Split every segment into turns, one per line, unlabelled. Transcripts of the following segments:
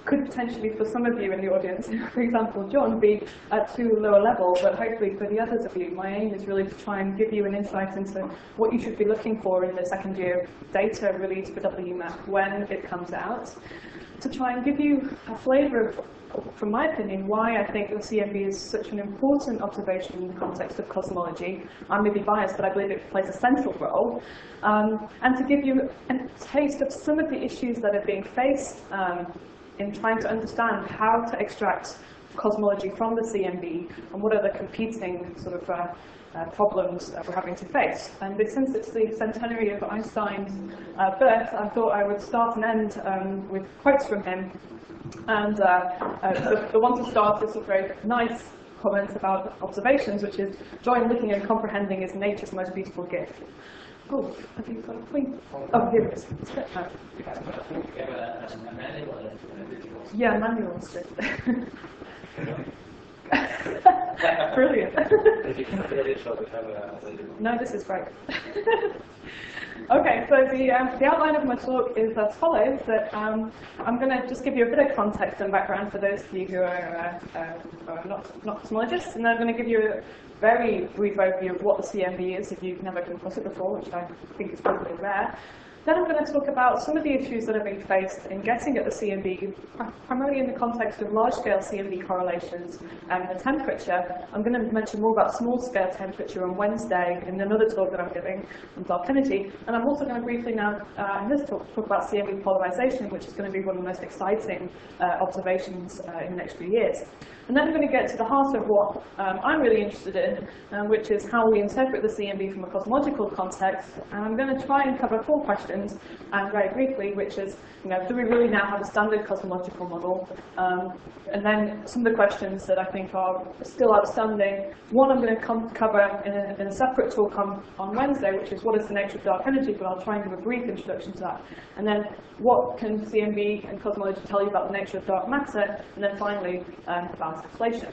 could potentially, for some of you in the audience, for example, John, be at too low a level, but hopefully for the others of you, my aim is really to try and give you an insight into what you should be looking for in the second year data release for WMAP when it comes out, to try and give you a flavour of, from my opinion, why I think the CMB is such an important observation in the context of cosmology. I may be biased, but I believe it plays a central role. And to give you a taste of some of the issues that are being faced in trying to understand how to extract cosmology from the CMB and what are the competing sort of problems that we're having to face. And since it's the centenary of Einstein's birth, I thought I would start and end with quotes from him. And the one to start is a very nice comment about observations, which is, joy in looking and comprehending is nature's most beautiful gift. Oh, have you got a point? Oh, here it is. Yeah, manual strip. Brilliant. No, this is great. Okay, so the outline of my talk is as follows, that I'm going to just give you a bit of context and background for those of you who are not cosmologists, and then I'm going to give you a very brief overview of what the CMB is if you've never come across it before, which I think is probably rare. Then I'm going to talk about some of the issues that are being faced in getting at the CMB, primarily in the context of large-scale CMB correlations and the temperature. I'm going to mention more about small-scale temperature on Wednesday in another talk that I'm giving on dark energy. And I'm also going to briefly now, in this talk about CMB polarization, which is going to be one of the most exciting observations in the next few years. And then I'm going to get to the heart of what I'm really interested in, which is how we interpret the CMB from a cosmological context. And I'm going to try and cover 4 questions, very briefly, which is, do we really now have a standard cosmological model? And then some of the questions that I think are still outstanding. One I'm going to cover in a separate talk on Wednesday, which is what is the nature of dark energy, but I'll try and give a brief introduction to that. And then what can CMB and cosmology tell you about the nature of dark matter? And then finally, about inflation.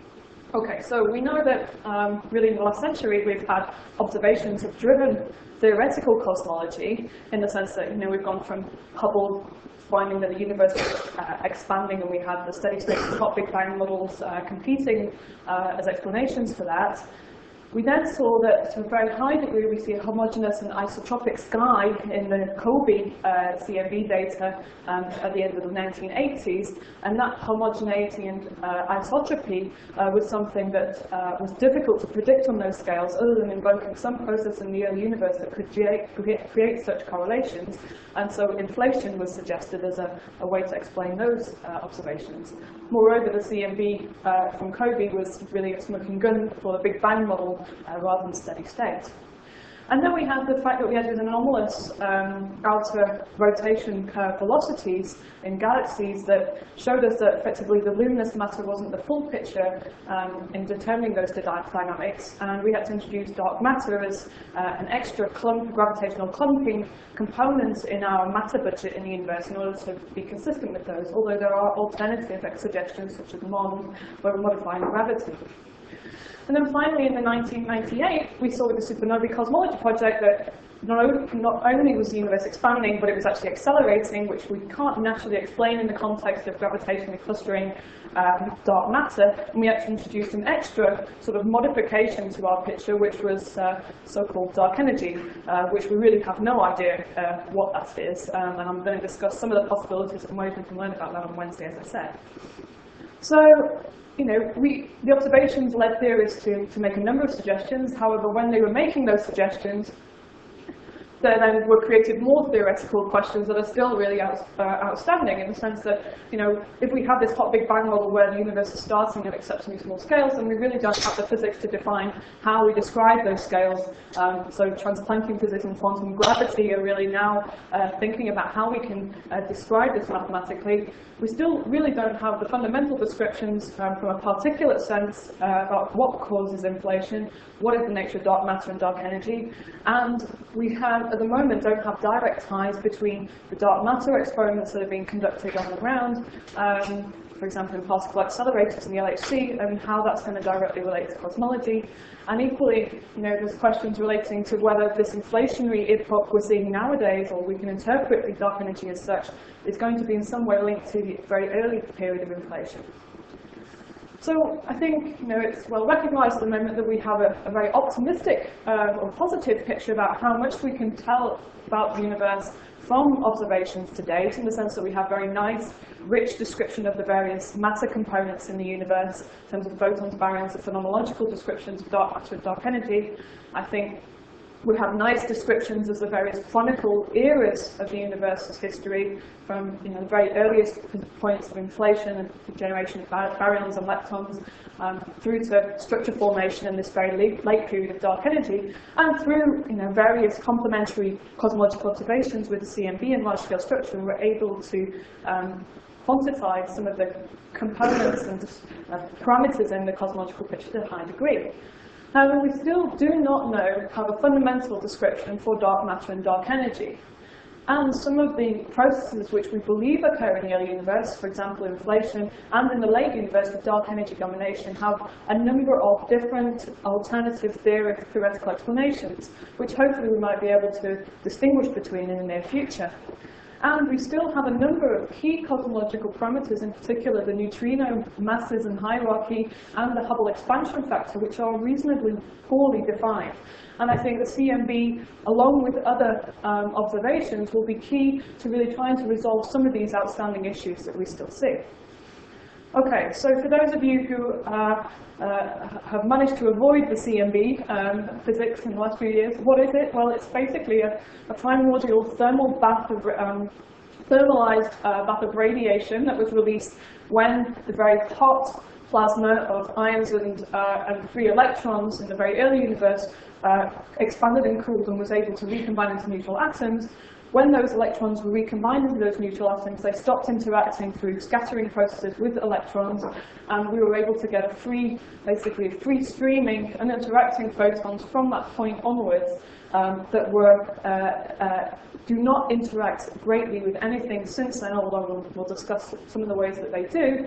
Okay, so we know that really in the last century we've had observations have driven theoretical cosmology in the sense that we've gone from Hubble finding that the universe was expanding, and we had the steady state hot Big Bang models competing as explanations for that. We then saw that to a very high degree we see a homogeneous and isotropic sky in the COBE CMB data at the end of the 1980s, and that homogeneity and isotropy was something that was difficult to predict on those scales, other than invoking some process in the early universe that could create such correlations. And so inflation was suggested as a way to explain those observations. Moreover, the CMB from COBE was really a smoking gun for the Big Bang model rather than steady state. And then we had the fact that we had anomalous outer rotation curve velocities in galaxies that showed us that effectively the luminous matter wasn't the full picture in determining those dynamics. And we had to introduce dark matter as an extra gravitational clumping component in our matter budget in the universe in order to be consistent with those, although there are alternative suggestions such as MOND, where we're modifying gravity. And then finally, in the 1998, we saw with the Supernovae Cosmology Project that not only was the universe expanding, but it was actually accelerating, which we can't naturally explain in the context of gravitationally clustering dark matter. And we actually introduced an extra sort of modification to our picture, which was so-called dark energy, which we really have no idea what that is. And I'm going to discuss some of the possibilities and ways we can learn about that on Wednesday, as I said. So, the observations led theorists to make a number of suggestions. However, when they were making those suggestions, there then were created more theoretical questions that are still really outstanding, in the sense that, if we have this hot Big Bang model where the universe is starting at exceptionally small scales, then we really don't have the physics to define how we describe those scales. So transplancking physics and quantum gravity are really now thinking about how we can describe this mathematically. We still really don't have the fundamental descriptions from a particulate sense about what causes inflation, what is the nature of dark matter and dark energy, and we have at the moment don't have direct ties between the dark matter experiments that are being conducted on the ground, for example in particle accelerators in the LHC, and how that's going to directly relate to cosmology. And equally, there's questions relating to whether this inflationary epoch we're seeing nowadays, or we can interpret the dark energy as such, is going to be in some way linked to the very early period of inflation. So I think it's well recognized at the moment that we have a very optimistic or positive picture about how much we can tell about the universe from observations to date, in the sense that we have very nice, rich description of the various matter components in the universe, in terms of photons, baryons, and phenomenological descriptions of dark matter and dark energy. I think we have nice descriptions of the various chronicle eras of the universe's history, from the very earliest points of inflation and the generation of baryons and leptons, through to structure formation in this very late period of dark energy, and through various complementary cosmological observations with the CMB and large-scale structure, we're able to quantify some of the components and parameters in the cosmological picture to a high degree. However, we still do not have a fundamental description for dark matter and dark energy. And some of the processes which we believe occur in the early universe, for example inflation, and in the late universe with dark energy domination, have a number of different alternative theoretical explanations, which hopefully we might be able to distinguish between in the near future. And we still have a number of key cosmological parameters, in particular the neutrino masses and hierarchy and the Hubble expansion factor, which are reasonably poorly defined. And I think the CMB, along with other observations, will be key to really trying to resolve some of these outstanding issues that we still see. Okay, so for those of you who have managed to avoid the CMB physics in the last few years, what is it? Well, it's basically a primordial thermal bath of thermalized bath of radiation that was released when the very hot plasma of ions and free electrons in the very early universe expanded and cooled and was able to recombine into neutral atoms. When those electrons were recombined into those neutral atoms, they stopped interacting through scattering processes with electrons, and we were able to get basically free streaming and interacting photons from that point onwards that do not interact greatly with anything since then, although we'll discuss some of the ways that they do.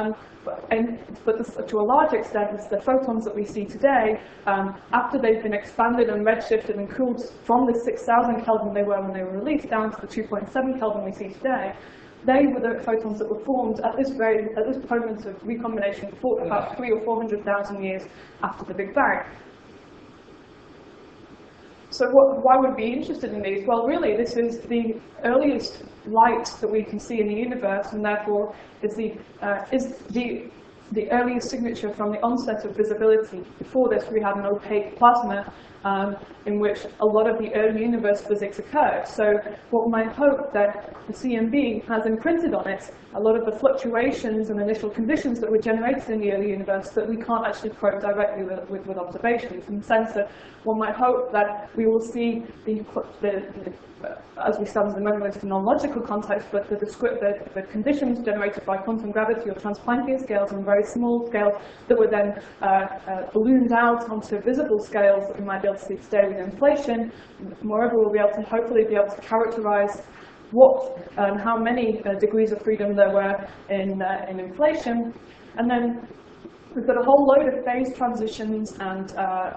But to a large extent, it's the photons that we see today, after they've been expanded and redshifted and cooled from the 6,000 Kelvin they were when they were released down to the 2.7 Kelvin we see today. They were the photons that were formed at this moment of recombination for about 300,000 or 400,000 years after the Big Bang. So why would we be interested in these? Well, really, this is the earliest light that we can see in the universe, and therefore is the earliest signature from the onset of visibility. Before this, we had an opaque plasma in which a lot of the early universe physics occurred. So what might hope that the CMB has imprinted on it a lot of the fluctuations and initial conditions that were generated in the early universe that we can't actually probe directly with observations, in the sense that one might hope that we will see as we stand at the moment in phenomenological context, but the conditions generated by quantum gravity or transplanckian scales on very small scales that were then ballooned out onto visible scales that we might be able to see today with inflation. Moreover, we'll be able to hopefully be able to characterize what and how many degrees of freedom there were in inflation. And then we've got a whole load of phase transitions and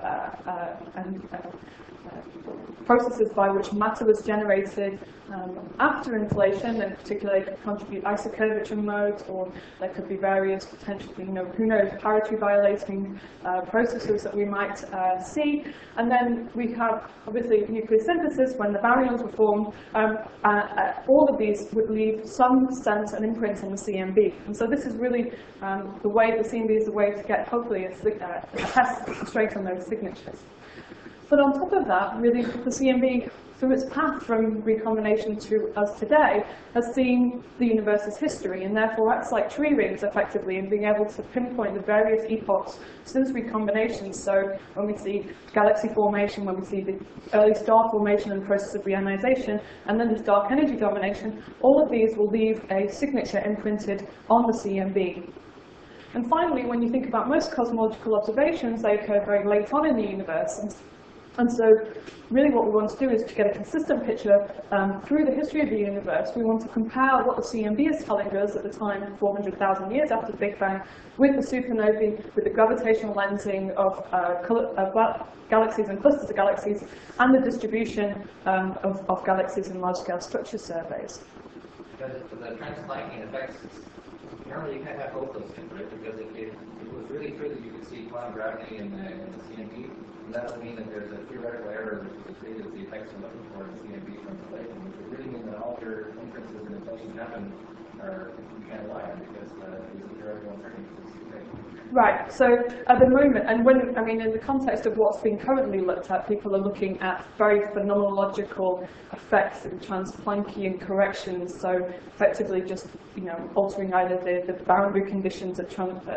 processes by which matter was generated after inflation, and particularly they could contribute isocurvature modes, or there could be various potentially, who knows, parity violating processes that we might see. And then we have, obviously, nuclear synthesis when the baryons were formed. All of these would leave some sense and imprint on the CMB. And so this is really the way the CMB is the way to get, hopefully, a test straight on those signatures. But on top of that, really, the CMB, through its path from recombination to us today, has seen the universe's history, and therefore acts like tree rings, effectively, in being able to pinpoint the various epochs since recombination. So when we see galaxy formation, when we see the early star formation and the process of reionization, and then this dark energy domination, all of these will leave a signature imprinted on the CMB. And finally, when you think about most cosmological observations, they occur very late on in the universe. And so really what we want to do is to get a consistent picture through the history of the universe. We want to compare what the CMB is telling us at the time, 400,000 years after the Big Bang, with the supernovae, with the gravitational lensing of galaxies and clusters of galaxies, and the distribution of galaxies in large-scale structure surveys.
Because the transblanking effects, normally you can't have both those things, right? Because if it was really true that you could see quantum gravity in the CMB, that would mean that there's a theoretical error which is created the effects we're looking for in CMB from inflation, which would really mean that all your inferences in inflation happen are you can't rely on because there's a theoretical uncertainty.
Right, so at the moment, and when, I mean, in the context of what's being currently looked at, people are looking at very phenomenological effects and Transplanckian corrections, so effectively just, you know, altering either the boundary conditions of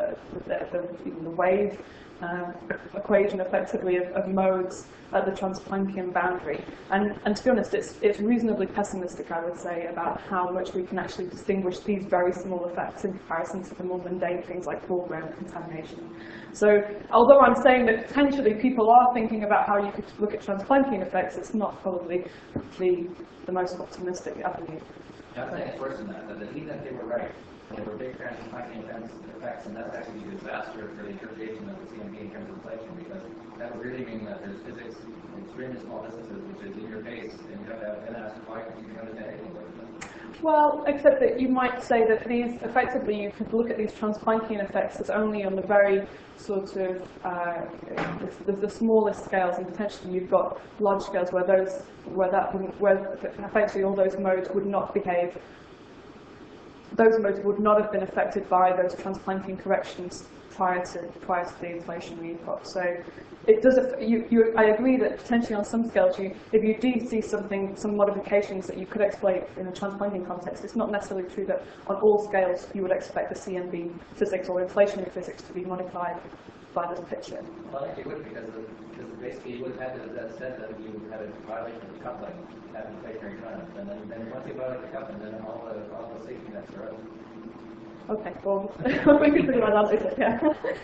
the wave equation effectively of modes at the Transplanckian boundary. And to be honest, it's reasonably pessimistic, I would say, about how much we can actually distinguish these very small effects in comparison to the more mundane things like foreground contamination. So although I'm saying that potentially people are thinking about how you could look at Transplanckian effects, it's not probably the most optimistic avenue.
Yeah, I think it's worse than that, even if they were right, there were big Transplanckian effects, and that's actually a disaster for the interpretation of the CMB in terms of inflation, because that would really mean that there's physics in extremely small distances, which is in your face, and you have to have n asked why you can understand anything about it. Well,
except that you might say that these, effectively, you could look at these Transplanckian effects as only on the very sort of the smallest scales, and potentially you've got large scales where effectively all those modes would not behave. Those modes would not have been affected by those Transplanckian corrections prior to the inflationary epoch. So it does. I agree that potentially on some scales, if you do see some modifications that you could exploit in a Transplanckian context, it's not necessarily true that on all scales you would expect the CMB physics or inflationary physics to be modified by this picture.
Well, I think you would, because basically you would have had that said that you had a violation of the coupling at inflationary times, and then once you violate the coupling, then all the safety nets are out.
Okay, well, we can figure that out later, yeah.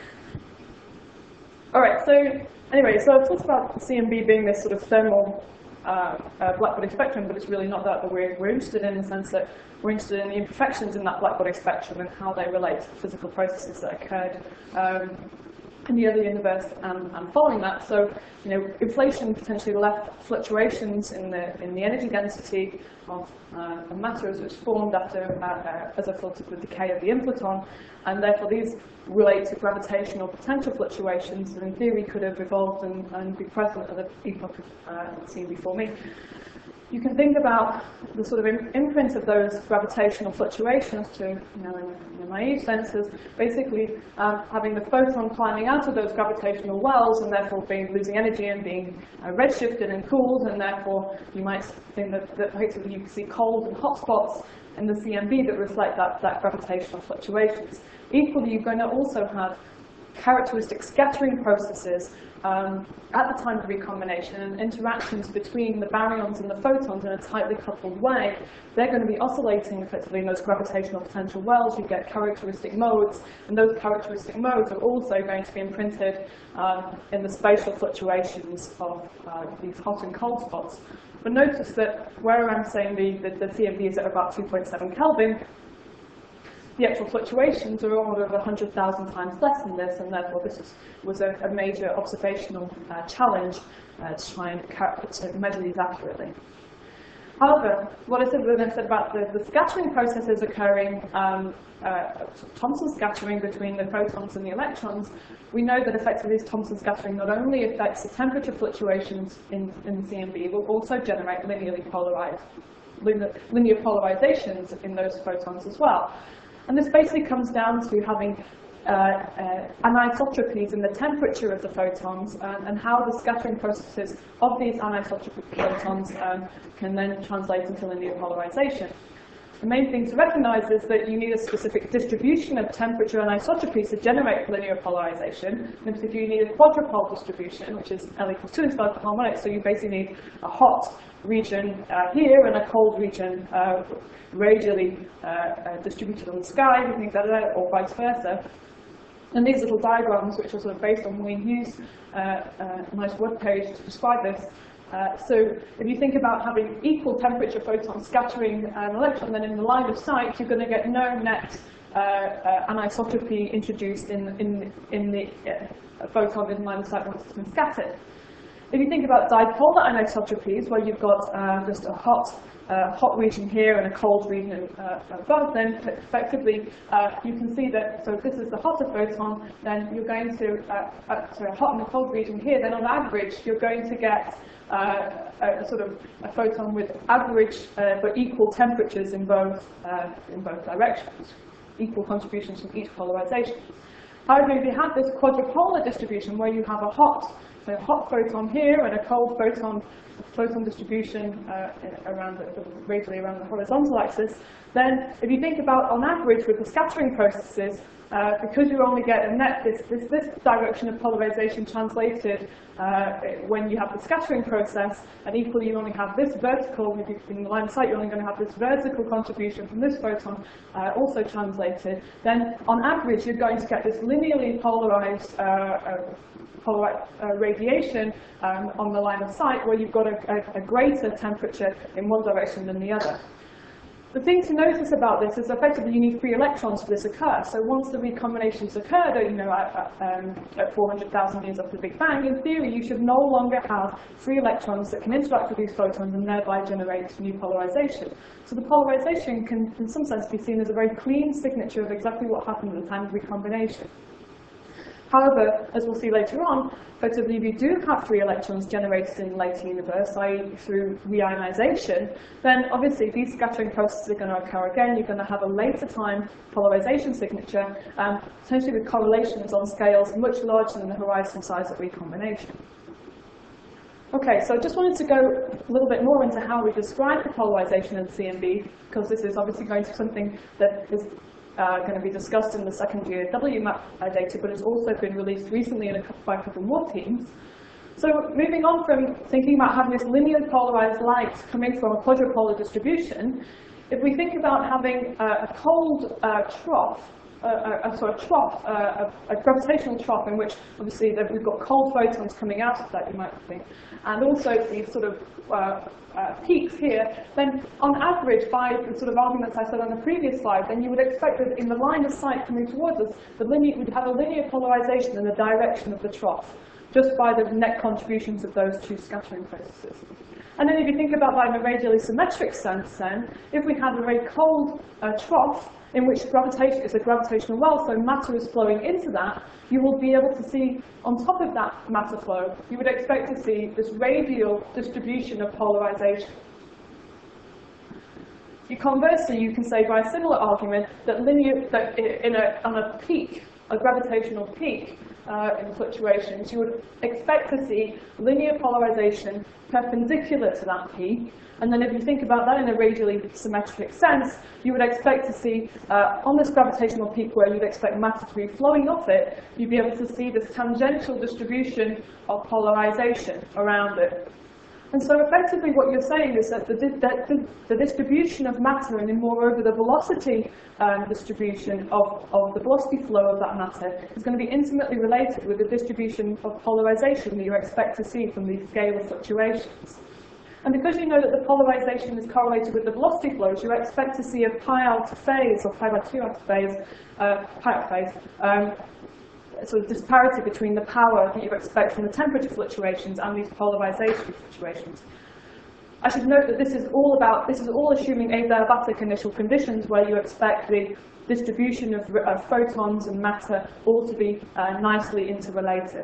Alright, so anyway, so I've talked about CMB being this sort of thermal blackbody spectrum, but it's really not that we're interested in the sense that we're interested in the imperfections in that blackbody spectrum and how they relate to physical processes that occurred in the early universe and following that. So, you know, inflation potentially left fluctuations in the energy density of matter as it was formed after as a result of the decay of the inflaton, and therefore these relate to gravitational potential fluctuations that in theory could have evolved and be present at the epoch seen before me. You can think about the sort of imprint of those gravitational fluctuations to, you know, in naive sense, as basically having the photon climbing out of those gravitational wells and therefore losing energy and being redshifted and cooled, and therefore you might think that basically you can see cold and hot spots in the CMB that reflect that gravitational fluctuations. Equally, you're going to also have characteristic scattering processes at the time of recombination, and interactions between the baryons and the photons in a tightly coupled way. They're going to be oscillating effectively in those gravitational potential wells. You get characteristic modes, and those characteristic modes are also going to be imprinted in the spatial fluctuations of these hot and cold spots. But notice that where I'm saying the CMB is at about 2.7 Kelvin, the actual fluctuations are order of 100,000 times less than this, and therefore this was a major observational challenge to try and measure these accurately. However, what I said about the scattering processes occurring, Thomson scattering between the protons and the electrons, we know that effectively this Thomson scattering not only affects the temperature fluctuations in the CMB, but also generate linear polarizations in those photons as well. And this basically comes down to having anisotropies in the temperature of the photons and how the scattering processes of these anisotropic photons can then translate into linear polarization. The main thing to recognize is that you need a specific distribution of temperature anisotropies to generate linear polarization. And if you need a quadrupole distribution, which is L equals 2 in spherical harmonics, so you basically need a hot region here and a cold region radially distributed on the sky, or vice versa. And these little diagrams, which are sort of based on Wayne Hughes' nice webpage to describe this. So if you think about having equal temperature photons scattering an electron, then in the line of sight, you're going to get no net anisotropy introduced in the photon in line of sight once it's been scattered. If you think about dipolar anisotropies, where you've got just a hot region here and a cold region above, then effectively you can see that, so if this is the hotter photon, then you're going to, sorry, a hot and a cold region here, then on average you're going to get a sort of a photon with average but equal temperatures in both directions, equal contributions from each polarization. However, if you have this quadrupolar distribution where you have a hot photon here and a cold photon distribution radially around the horizontal axis, then if you think about on average with the scattering processes, because you only get a net this direction of polarization translated when you have the scattering process, and equally you only have this vertical, in the line of sight you're only going to have this vertical contribution from this photon also translated, then on average you're going to get this linearly polarized radiation on the line of sight, where you've got a greater temperature in one direction than the other. The thing to notice about this is effectively you need free electrons for this to occur. So once the recombinations occurred, at 400,000 years after the Big Bang, in theory you should no longer have free electrons that can interact with these photons and thereby generate new polarization. So the polarization can, in some sense, be seen as a very clean signature of exactly what happened at the time of recombination. However, as we'll see later on, effectively if you do have free electrons generated in the later universe, i.e. through reionization, then obviously these scattering processes are going to occur again. You're going to have a later time polarization signature, potentially with correlations on scales much larger than the horizon size of recombination. Okay, so I just wanted to go a little bit more into how we describe the polarization in CMB, because this is obviously going to be something that is going to be discussed in the second year WMAP data, but it's also been released recently by a couple more teams. So moving on from thinking about having this linear polarized light coming from a quadrupolar distribution, if we think about having a cold trough, a gravitational trough in which obviously we've got cold photons coming out of that, you might think, and also these sort of peaks here, then on average, by the sort of arguments I said on the previous slide, then you would expect that in the line of sight coming towards us, we'd have a linear polarization in the direction of the trough, just by the net contributions of those two scattering processes. And then if you think about that in a radially symmetric sense, then, if we have a very cold trough, in which gravitation is a gravitational well, so matter is flowing into that, you will be able to see, on top of that matter flow, you would expect to see this radial distribution of polarization. Conversely, you can say by a similar argument that on a peak, a gravitational peak in fluctuations, you would expect to see linear polarization perpendicular to that peak. And then if you think about that in a radially symmetric sense, you would expect to see, on this gravitational peak where you'd expect matter to be flowing off it, you'd be able to see this tangential distribution of polarization around it. And so effectively what you're saying is that the distribution of matter, and moreover the velocity distribution of the velocity flow of that matter, is going to be intimately related with the distribution of polarization that you expect to see from these scalar fluctuations. And because you know that the polarization is correlated with the velocity flows, you expect to see a pi out phase, or pi by 2 out phase, sort of disparity between the power that you expect from the temperature fluctuations and these polarization fluctuations. I should note that this is all assuming adiabatic initial conditions, where you expect the distribution of photons and matter all to be nicely interrelated.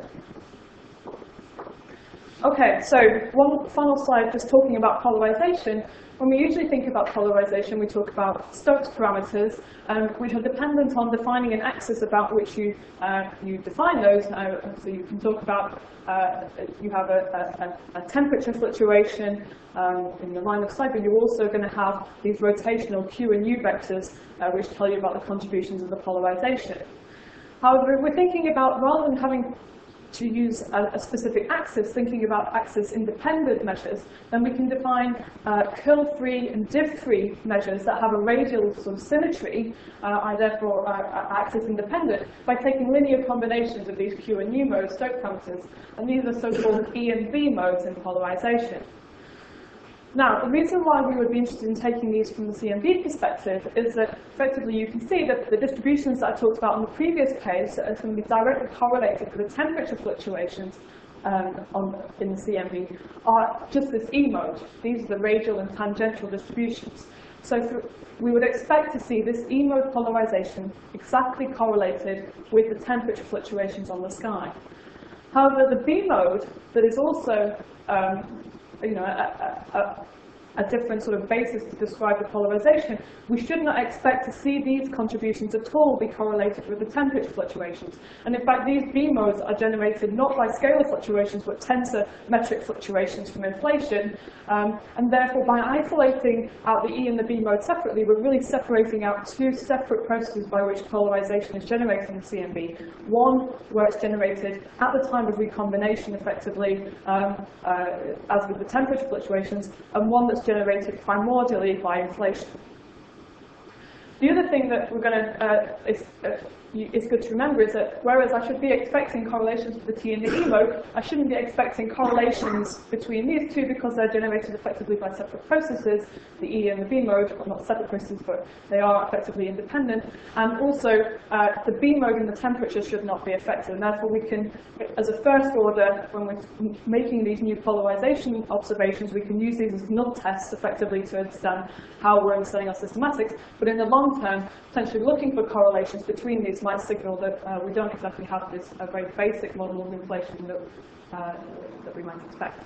Okay, so one final slide just talking about polarization. When we usually think about polarization, we talk about Stokes parameters, which are dependent on defining an axis about which you define those. So you can talk about, you have a temperature fluctuation in the line of sight, but you're also going to have these rotational Q and U vectors, which tell you about the contributions of the polarization. However, if we're thinking about, rather than having to use a specific axis, thinking about axis-independent measures, then we can define curl-free and div-free measures that have a radial sort of symmetry, therefore axis-independent, by taking linear combinations of these Q and U mode Stokes parameters. And these are so-called E and B modes in polarization. Now, the reason why we would be interested in taking these from the CMB perspective is that effectively you can see that the distributions that I talked about in the previous case are going to be directly correlated with the temperature fluctuations in the CMB are just this E mode. These are the radial and tangential distributions. So we would expect to see this E mode polarization exactly correlated with the temperature fluctuations on the sky. However, the B mode that is also a different sort of basis to describe the polarization, we should not expect to see these contributions at all be correlated with the temperature fluctuations. And in fact, these B modes are generated not by scalar fluctuations, but tensor-metric fluctuations from inflation. And therefore, by isolating out the E and the B mode separately, we're really separating out two separate processes by which polarization is generated in CMB. One, where it's generated at the time of recombination, effectively, as with the temperature fluctuations, and one that's generated primordially by inflation. The other thing that we're going to is good to remember is that whereas I should be expecting correlations with the T and the E mode, I shouldn't be expecting correlations between these two because they're generated effectively by separate processes. The E and the B mode are not separate processes, but they are effectively independent. And also, the B mode and the temperature should not be affected. And therefore, we can, as a first order, when we're making these new polarization observations, we can use these as null tests effectively to understand how we're understanding our systematics. But in the long term, potentially looking for correlations between these might signal that we don't exactly have this very basic model of inflation that we might expect.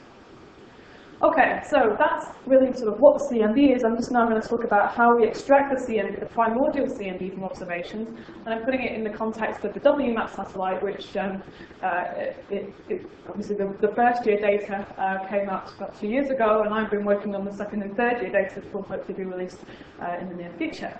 Okay, so that's really sort of what the CMB is. I'm just now going to talk about how we extract the CMB, the primordial CMB from observations, and I'm putting it in the context of the WMAP satellite, which obviously the first year data came out about 2 years ago, and I've been working on the second and third year data that will hopefully be released in the near future.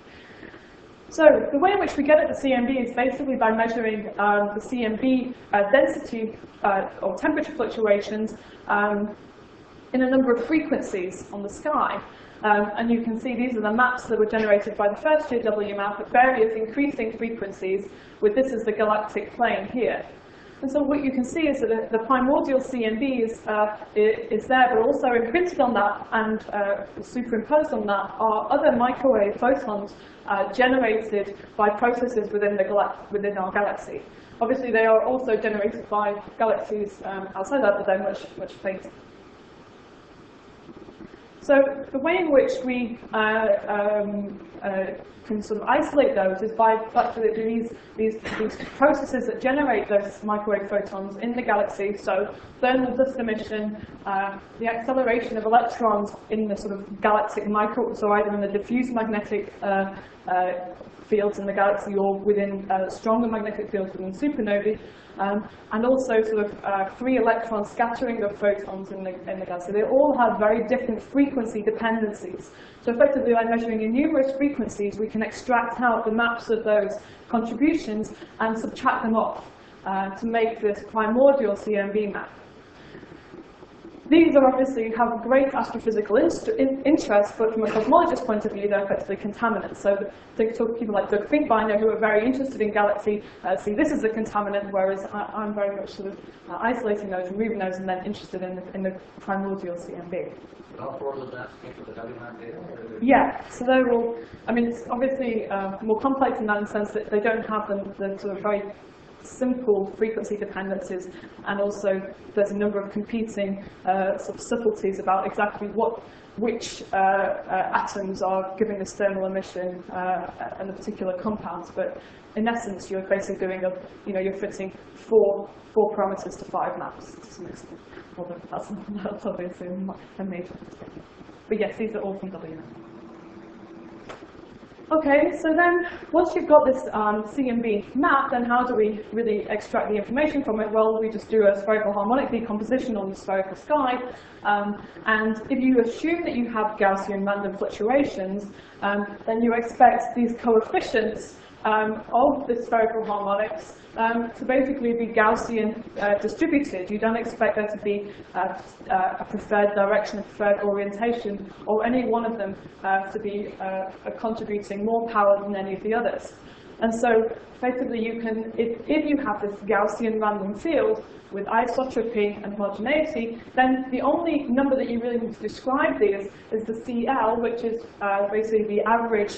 So the way in which we get at the CMB is basically by measuring the CMB density or temperature fluctuations in a number of frequencies on the sky. And you can see these are the maps that were generated by the first year WMAP at various increasing frequencies, with this as the galactic plane here. And so what you can see is that the primordial CMB is there, but also imprinted on that and superimposed on that are other microwave photons generated by processes within our galaxy. Obviously, they are also generated by galaxies outside that, but they're much fainter. So the way in which we can sort of isolate those is by these processes that generate those microwave photons in the galaxy. So thermal dust emission, the acceleration of electrons in the sort of galactic so either in the diffuse magnetic fields in the galaxy or within stronger magnetic fields within supernovae. And also sort of free electron scattering of photons in the galaxy. They all have very different frequency dependencies. So effectively, by measuring in numerous frequencies, we can extract out the maps of those contributions and subtract them off to make this primordial CMB map. These are obviously have great astrophysical interest, but from a cosmologist point of view, they're effectively contaminants. So people like Doug Finkbeiner, who are very interested in galaxy, see this as a contaminant, whereas I'm very much sort of isolating those, removing those, and then interested in the primordial CMB.
All four of those maps came from the WMAP data?
Yeah, so they're all, I mean, it's obviously more complex in that sense that they don't have the sort of very simple frequency dependencies, and also there's a number of competing sort of subtleties about exactly which atoms are giving this thermal emission and the particular compounds. But in essence, you're basically doing you're fitting four parameters to 5 maps to some extent. Although that's obviously a major. But yes, these are all from WMAP. Okay, so then once you've got this CMB map, then how do we really extract the information from it? Well, we just do a spherical harmonic decomposition on the spherical sky. And if you assume that you have Gaussian random fluctuations, then you expect these coefficients of the spherical harmonics to basically be Gaussian distributed. You don't expect there to be a preferred direction, a preferred orientation, or any one of them to be contributing more power than any of the others. And so effectively you can, if you have this Gaussian random field with isotropy and homogeneity, then the only number that you really need to describe these is the CL, which is basically the average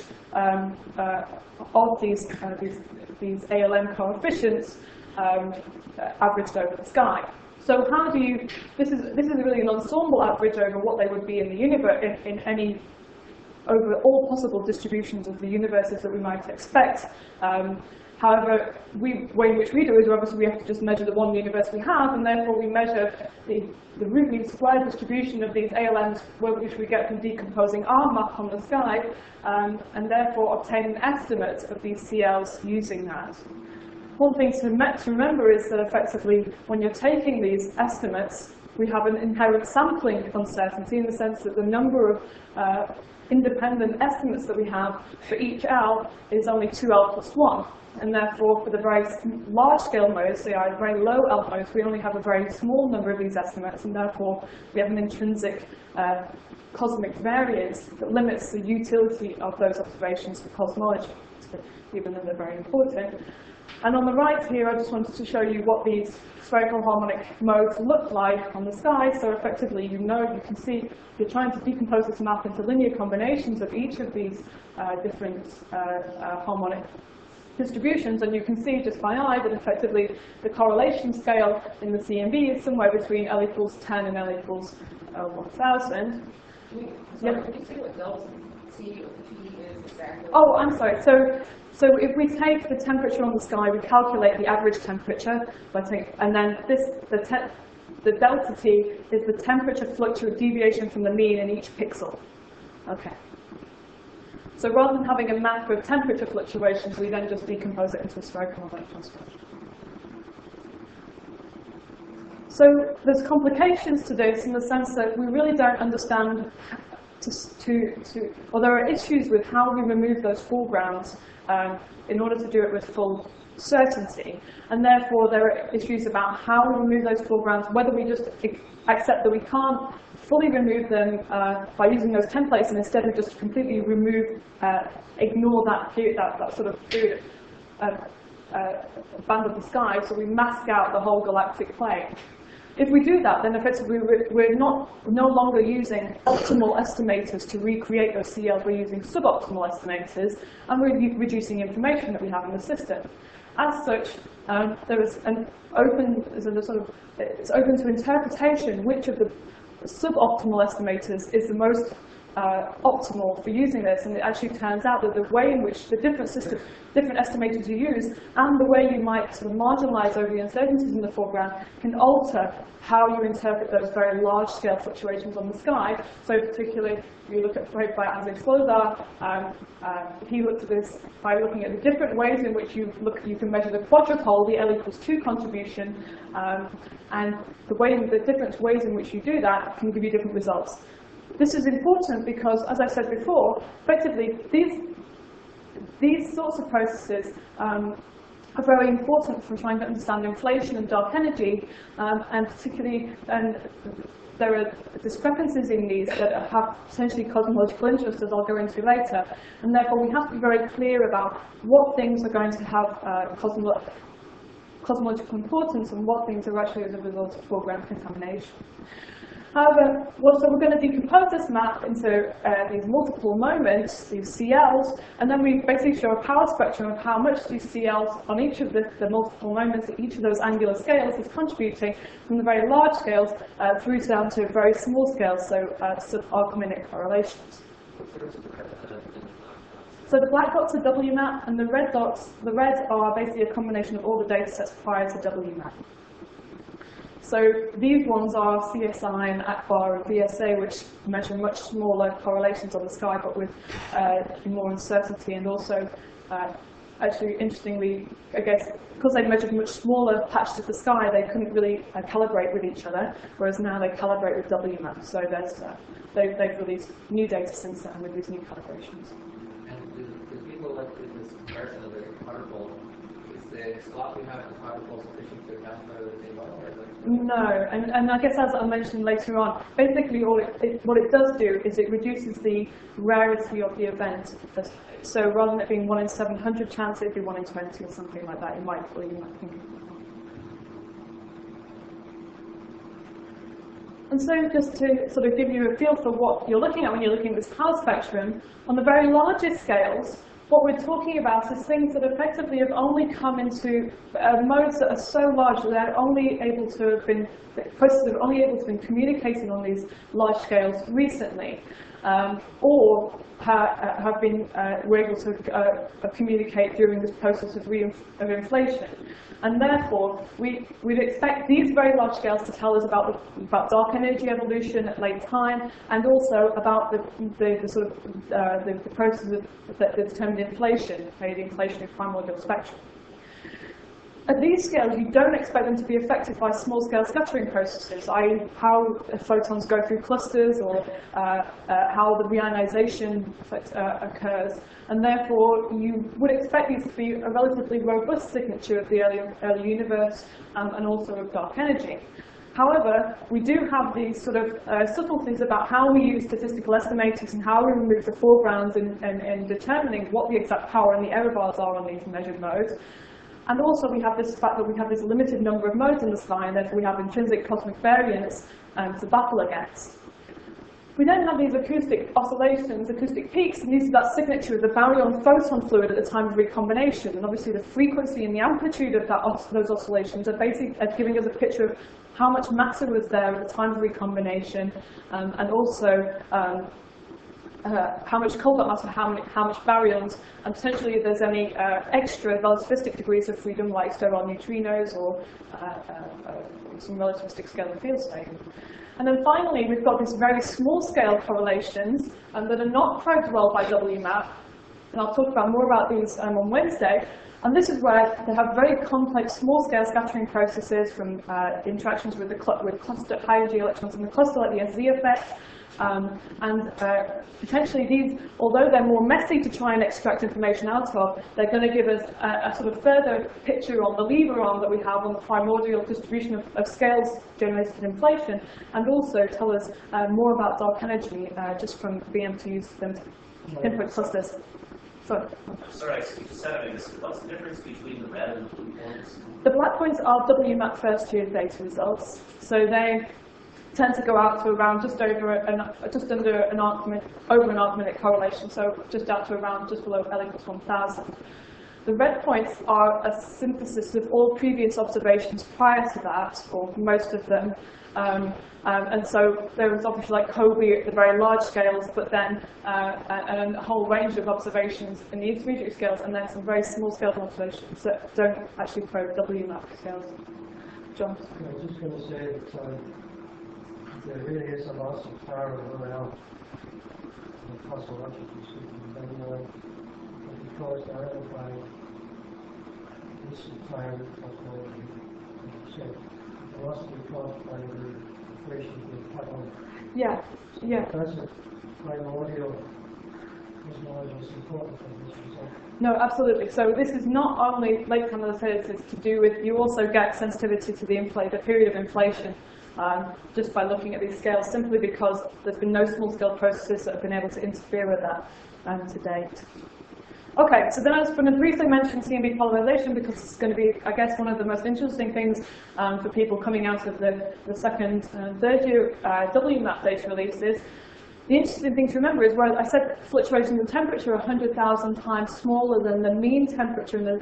of these ALM coefficients averaged over the sky. So how do you, this is really an ensemble average over what they would be in the universe, in any, over all possible distributions of the universes that we might expect. However, the way in which we do it is obviously we have to just measure the one universe we have, and therefore we measure the root mean square distribution of these ALMs, which we get from decomposing our map on the sky, and therefore obtain an estimate of these CLs using that. One thing to remember is that effectively, when you're taking these estimates, we have an inherent sampling uncertainty in the sense that the number of independent estimates that we have for each L is only 2L plus 1. And therefore, for the very large-scale modes, say our very low L modes, we only have a very small number of these estimates, and therefore we have an intrinsic cosmic variance that limits the utility of those observations for cosmology, even though they're very important. And on the right here, I just wanted to show you what these spherical harmonic modes look like on the sky. So effectively, you can see you're trying to decompose this map into linear combinations of each of these different harmonic distributions, and you can see just by eye that effectively the correlation scale in the CMB is somewhere between L equals 10 and L equals 1000.
Can you say what delta T of P is exactly?
Oh, I'm sorry. So if we take the temperature on the sky, we calculate the average temperature, and then the delta T is the temperature deviation from the mean in each pixel. Okay. So rather than having a map of temperature fluctuations, we then just decompose it into a spherical harmonic transformation. So there's complications to this in the sense that we really don't understand or there are issues with how we remove those foregrounds in order to do it with full certainty. And therefore, there are issues about how we remove those foregrounds, whether we just accept that we can't fully remove them by using those templates, and instead we just completely ignore that period, that sort of period band of the sky, so we mask out the whole galactic plane. If we do that, then effectively we're no longer using optimal estimators to recreate those CLs. We're using suboptimal estimators, and we're reducing information that we have in the system. As such, it's open to interpretation which of the suboptimal estimators is the most optimal for using this, and it actually turns out that the way in which the different estimators you use and the way you might sort of marginalize over the uncertainties in the foreground can alter how you interpret those very large-scale fluctuations on the sky. So particularly, if you look at Fred by Andrzej Slozar, he looked at this by looking at the different ways in which you can measure the quadrupole, the L equals 2 contribution, and the different ways in which you do that can give you different results. This is important because, as I said before, effectively these sorts of processes are very important for trying to understand inflation and dark energy, and particularly, there are discrepancies in these that have potentially cosmological interest, as I'll go into later, and therefore we have to be very clear about what things are going to have cosmological importance and what things are actually as a result of foreground contamination. However, so we're going to decompose this map into these multiple moments, these CLs, and then we basically show a power spectrum of how much these CLs on each of the multiple moments at each of those angular scales is contributing from the very large scales through down to very small scales, so sub-Archimedes correlations. So the black dots are WMAP, and the red are basically a combination of all the data sets prior to WMAP. So these ones are CSI and ACBAR and VSA, which measure much smaller correlations on the sky, but with more uncertainty. And also, actually, interestingly, I guess, because they measured much smaller patches of the sky, they couldn't really calibrate with each other, whereas now they calibrate with WMAP. So they've released new data since then with these new calibrations.
And do people like in this comparison of the quadrupole, is the slot we have in the quadrupole sufficient to account for the same model? Or is it?
No, and I guess as I mentioned later on, basically what it does do is it reduces the rarity of the event. So rather than it being 1 in 700 chance, it'd be 1 in 20 or something like that. You might think. And so just to sort of give you a feel for what you're looking at when you're looking at this power spectrum, on the very largest scales, what we're talking about is things that effectively have only come into modes that are so large that they're only able to have been, processes are only able to have been communicating on these large scales recently, or have been, were able to communicate during this process of inflation. And therefore, we'd expect these very large scales to tell us about dark energy evolution at late time, and also about the sort of the processes that determine inflation, the inflationary primordial spectrum. At these scales, you don't expect them to be affected by small-scale scattering processes, i.e. how photons go through clusters, or how the reionization occurs. And therefore, you would expect these to be a relatively robust signature of the early universe, and also of dark energy. However, we do have these sort of subtleties about how we use statistical estimators and how we remove the foregrounds in determining what the exact power and the error bars are on these measured modes. And also we have this fact that we have this limited number of modes in the sky, and therefore we have intrinsic cosmic variance to battle against. We then have these acoustic oscillations, acoustic peaks, and these are that signature of the baryon-photon fluid at the time of recombination. And obviously the frequency and the amplitude of those oscillations are basically giving us a picture of how much matter was there at the time of recombination, and also how much cold matter, how much baryons, and potentially if there's any extra relativistic degrees of freedom, like sterile neutrinos or some relativistic scalar field state. And then finally, we've got these very small-scale correlations that are not probed well by WMAP, and I'll talk more about these on Wednesday. And this is where they have very complex small-scale scattering processes, from interactions with cluster high-energy electrons in the cluster, like the SZ effect. Potentially these, although they're more messy to try and extract information out of, they're going to give us a sort of further picture on the lever arm that we have on the primordial distribution of scales generated in inflation, and also tell us more about dark energy just from being able to use them to pinpoint clusters. So,
sorry, so you said I missed it. What's the difference between the red and the blue points?
The black points are WMAP first year data results. So they tend to go out to around just under an arc minute correlation, so just out to around just below L equals 1,000. The red points are a synthesis of all previous observations prior to that, or most of them. And so there was obviously like COBE at the very large scales, but then a whole range of observations in the intermediate scales, and then some very small scale observations that don't actually probe WMAP scales. John?
I was just going to say that there really is a loss of power around cosmologically speaking, and because they're by instant time cosmology, so the loss will be caused by the inflation of the plateau.
Yeah, yeah.
That's a primordial cosmology is important for this result.
No, absolutely. So this is not only, like Camilla said, it's to do with, you also get sensitivity to the period of inflation. Just by looking at these scales, simply because there's been no small-scale processes that have been able to interfere with that to date. Okay, so then I was going to briefly mention CMB polarization, because it's going to be, I guess, one of the most interesting things for people coming out of the second and third year WMAP data releases. The interesting thing to remember is where I said fluctuations in temperature are 100,000 times smaller than the mean temperature in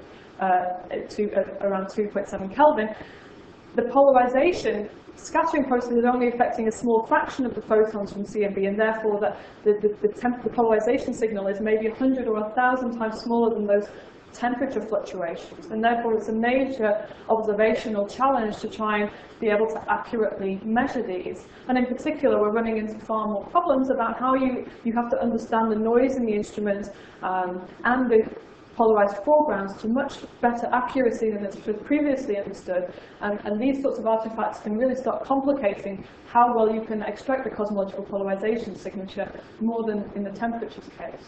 around 2.7 Kelvin. The polarization scattering process is only affecting a small fraction of the photons from CMB, and therefore the polarization signal is maybe 100 or 1,000 times smaller than those temperature fluctuations. And therefore it's a major observational challenge to try and be able to accurately measure these. And in particular, we're running into far more problems about how you have to understand the noise in the instrument and the polarized foregrounds to much better accuracy than it's previously understood. And these sorts of artifacts can really start complicating how well you can extract the cosmological polarization signature more than in the temperature's case.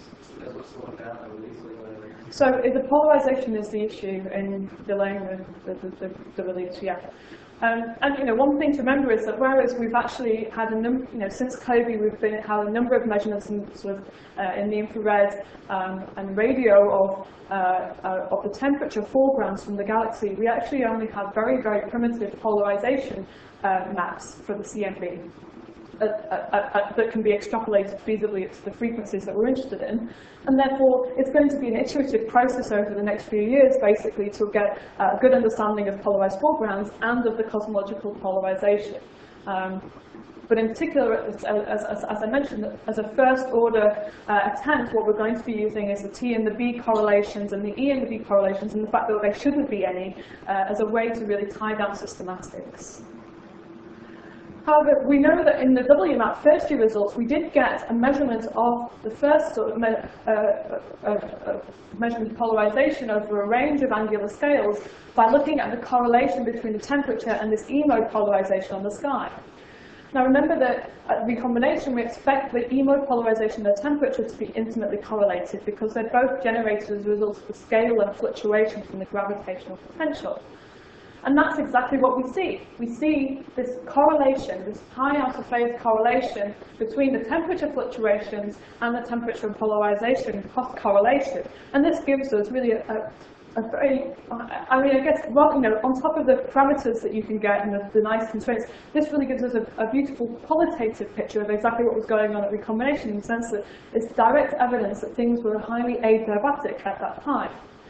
So the polarization is the issue in delaying the release, yeah. And you know, one thing to remember is that whereas we've actually had a number, you know, since COVID, we've had a number of measurements in sort of in the infrared and radio of the temperature foregrounds from the galaxy. We actually only have very, very primitive polarization maps for the CMB. That can be extrapolated feasibly to the frequencies that we're interested in. And therefore, it's going to be an iterative process over the next few years, basically, to get a good understanding of polarized foregrounds and of the cosmological polarization. But in particular, as I mentioned, as a first-order attempt, what we're going to be using is the T and the B correlations and the E and the B correlations, and the fact that there shouldn't be any, as a way to really tie down systematics. However, we know that in the WMAP first-year results, we did get a measurement of the first sort of measurement of polarization over a range of angular scales by looking at the correlation between the temperature and this E-mode polarization on the sky. Now remember that at recombination, we expect the E-mode polarization and the temperature to be intimately correlated because they're both generated as a result of the scalar fluctuation from the gravitational potential. And that's exactly what we see. We see this correlation, this high out-of-phase correlation between the temperature fluctuations and the temperature and polarization correlation. And this gives us really a very, I mean, I guess, well, you know, on top of the parameters that you can get and the nice constraints, this really gives us a beautiful qualitative picture of exactly what was going on at recombination, in the sense that it's direct evidence that things were highly adiabatic at that time.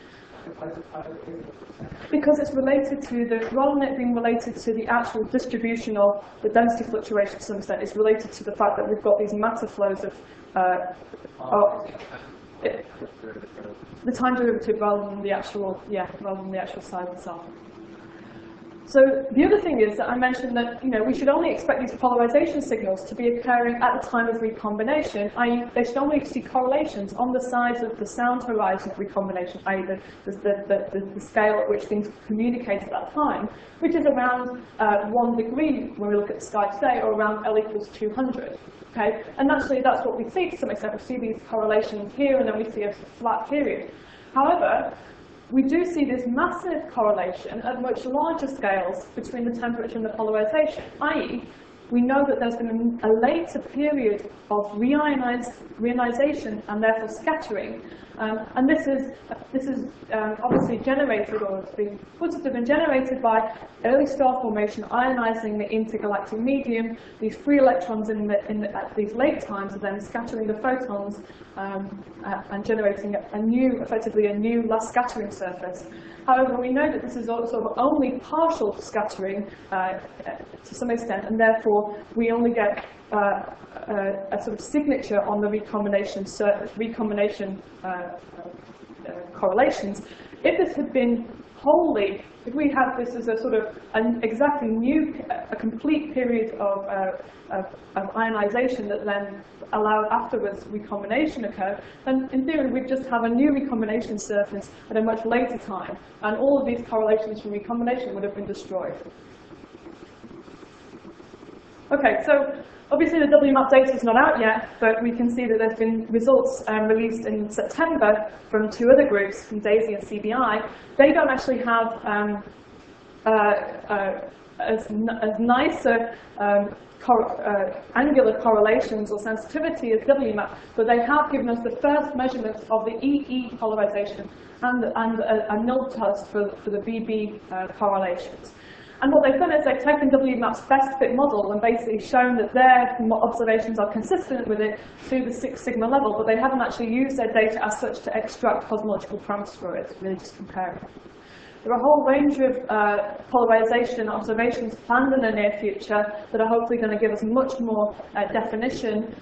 Because it's related to the, rather than it being related to the actual distribution of the density fluctuation to some extent, it's related to the fact that we've got these matter flows of the time derivative rather than the actual, rather than the actual size itself. So the other thing is that I mentioned that, you know, we should only expect these polarization signals to be occurring at the time of recombination, i.e. they should only see correlations on the size of the sound horizon of recombination, i.e. the scale at which things communicate at that time, which is around 1 degree when we look at the sky today, or around L equals 200. Okay? And actually that's what we see to some extent. We see these correlations here, and then we see a flat period. However, we do see this massive correlation at much larger scales between the temperature and the polarization, i.e. we know that there's been a later period of reionization and therefore scattering. And this is obviously generated, or it's been positive and generated by early star formation ionizing the intergalactic medium. These free electrons at these late times are then scattering the photons and generating effectively a new last scattering surface. However, we know that this is also only partial scattering to some extent, and therefore we only get a sort of signature on the recombination correlations. If this had been wholly, if we had this as a sort of exactly new, a complete period of ionization that then allowed afterwards recombination occur, then in theory we'd just have a new recombination surface at a much later time, and all of these correlations from recombination would have been destroyed. Okay, so obviously the WMAP data is not out yet, but we can see that there's been results released in September from 2 other groups, from DAISY and CBI. They don't actually have as nice angular correlations or sensitivity as WMAP, but they have given us the first measurements of the EE polarization and a null test for the BB correlations. And what they've done is they've taken WMAP's best fit model and basically shown that their observations are consistent with it to the 6 sigma level, but they haven't actually used their data as such to extract cosmological parameters for it, really just comparing. There are a whole range of polarization observations planned in the near future that are hopefully going to give us much more definition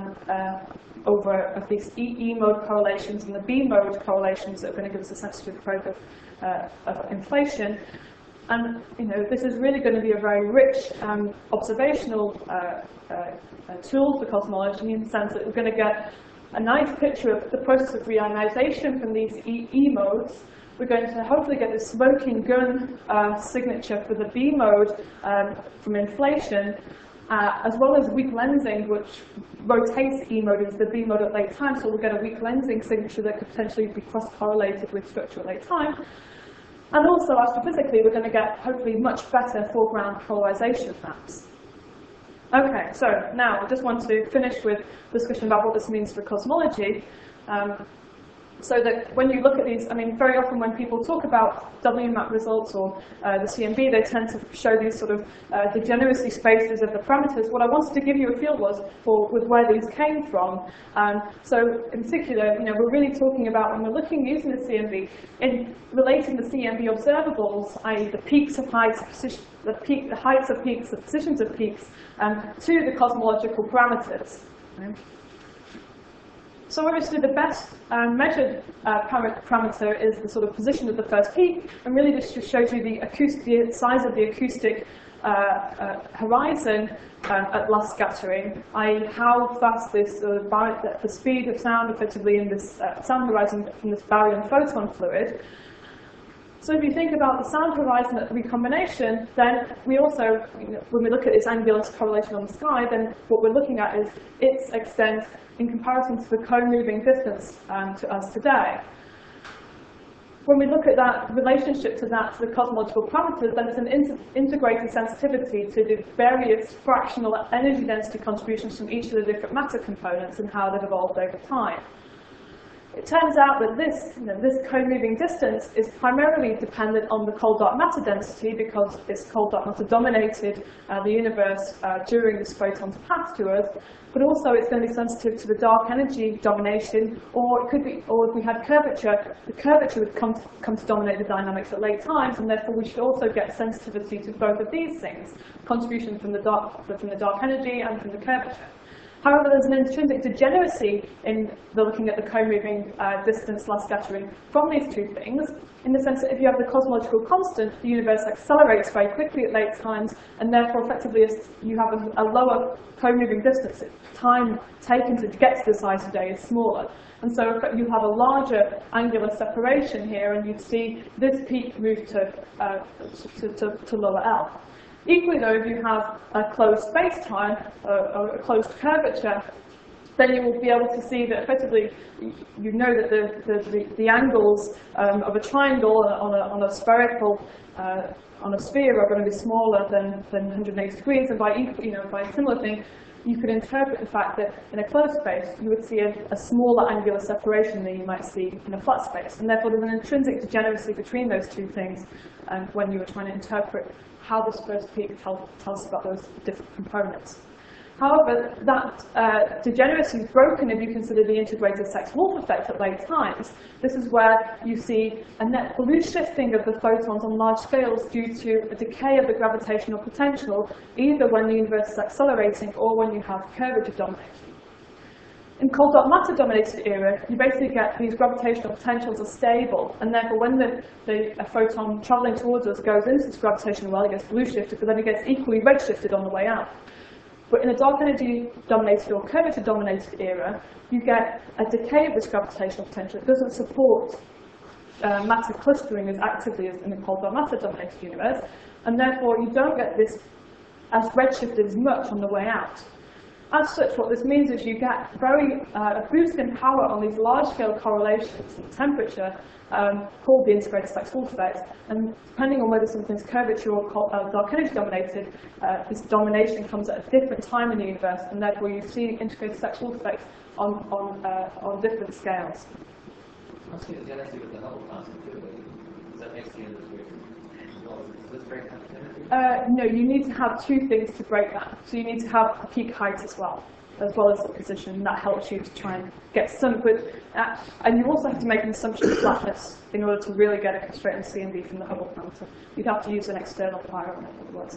over these E mode correlations and the B mode correlations that are going to give us a sensitive probe of inflation. And you know, this is really going to be a very rich observational tool for cosmology, in the sense that we're going to get a nice picture of the process of reionization from these E modes. We're going to hopefully get the smoking gun signature for the B mode from inflation, as well as weak lensing, which rotates E mode into the B mode at late time, so we'll get a weak lensing signature that could potentially be cross-correlated with structure at late time. And also, astrophysically, we're going to get, hopefully, much better foreground polarization maps. Okay, so now I just want to finish with discussion about what this means for cosmology. So that when you look at these, I mean, very often when people talk about WMAP results or the CMB, they tend to show these sort of degeneracy spaces of the parameters. What I wanted to give you a feel was with where these came from. So in particular, we're really talking about when we're looking using the CMB in relating the CMB observables, i.e. the peaks of heights, the heights of peaks, the positions of peaks, to the cosmological parameters. Okay. So obviously the best measured parameter is the sort of position of the first peak, and really this just shows you the size of the acoustic horizon at last scattering, i.e. how fast this the speed of sound effectively in this sound horizon from this baryon photon fluid. So if you think about the sound horizon at recombination, then we also, when we look at its angular correlation on the sky, then what we're looking at is its extent in comparison to the co-moving distance to us today. When we look at that relationship to the cosmological parameters, then it's an integrated sensitivity to the various fractional energy density contributions from each of the different matter components and how they've evolved over time. It turns out that this co-moving distance is primarily dependent on the cold dark matter density, because this cold dark matter dominated the universe during this photon's path to us. But also it's going to be sensitive to the dark energy domination, or it could be, or if we had curvature, the curvature would come to dominate the dynamics at late times, and therefore we should also get sensitivity to both of these things: contribution from the dark energy and from the curvature. However, there's an intrinsic degeneracy in looking at the co-moving distance last scattering from these two things, in the sense that if you have the cosmological constant, the universe accelerates very quickly at late times, and therefore effectively you have a lower co-moving distance. Time taken to get to the size of day is smaller. And so you have a larger angular separation here, and you'd see this peak move to lower L. Equally though, if you have a closed space-time, or a closed curvature, then you will be able to see that effectively, you know that the angles of a triangle on a spherical, on a sphere are going to be smaller than 180 degrees, and by a similar thing, you could interpret the fact that in a closed space, you would see a smaller angular separation than you might see in a flat space. And therefore, there's an intrinsic degeneracy between those two things when you were trying to interpret how this first peak tells us about those different components. However, that degeneracy is broken if you consider the integrated Sachs-Wolfe effect at late times. This is where you see a net blue shifting of the photons on large scales due to a decay of the gravitational potential, either when the universe is accelerating or when you have curvature domination. In cold dark matter dominated era, you basically get these gravitational potentials are stable, and therefore when the photon traveling towards us goes into this gravitational well, it gets blue shifted, but then it gets equally red shifted on the way out. But in a dark energy dominated or curvature dominated era, you get a decay of this gravitational potential. It doesn't support matter clustering as actively as in the cold dark matter dominated universe, and therefore you don't get this as redshifted as much on the way out. As such, what this means is you get a boost in power on these large-scale correlations in temperature, called the integrated Sachs-Wolfe effect. And depending on whether something's curvature or dark energy dominated, this domination comes at a different time in the universe, and therefore you see integrated Sachs-Wolfe effects on different scales.
I see the density with the Hubble constant too, but does that make the integration? Is this very constant?
No, you need to have two things to break that. So you need to have a peak height as well as the position. That helps you to try and get some, and you also have to make an assumption of flatness in order to really get a constraint in CMB from the Hubble parameter. You'd have to use an external parameter otherwise.